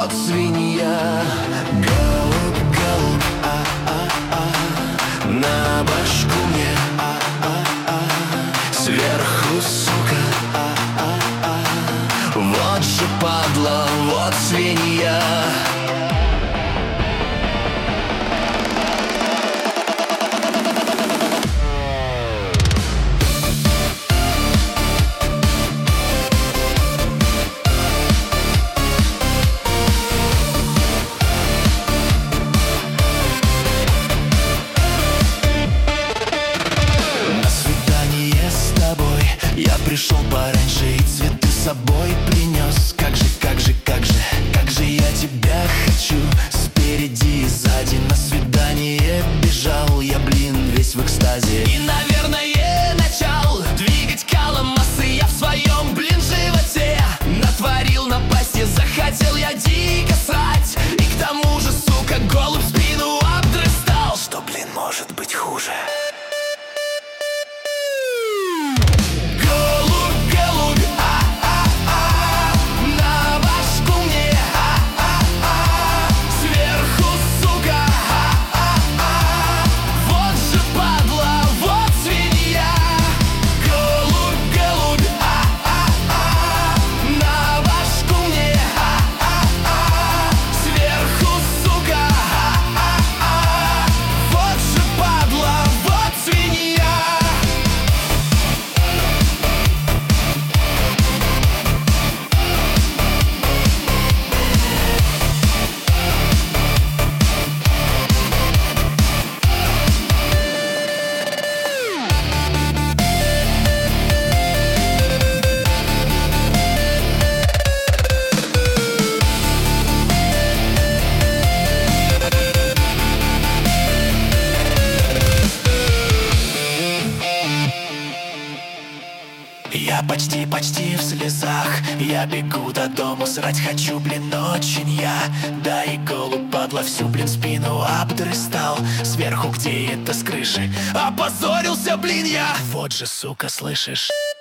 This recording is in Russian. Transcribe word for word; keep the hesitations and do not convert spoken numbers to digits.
вот свинья. Голубь, голубь, а-а-а, на башку мне, а-а-а, сверху, сука, а-а-а, вот же падла, вот свинья. Я пришел пораньше и цветы с собой принес. Как же, как же, как же, как же я тебя хочу. Спереди и сзади на свидание бежал я, блин, весь в экстазе. И, наверное, начал двигать калом массы я в своем, блин, животе. Натворил напасти, захотел я дико срать. И к тому же, сука, голубь спину обдрыстал. Что, блин, может быть хуже? Я почти, почти в слезах. Я бегу до дома, срать хочу, блин, очень я. Да и голубь, падла, всю, блин, спину обдрыстал. Сверху, где это, с крыши опозорился, блин, я. Вот же, сука, слышишь?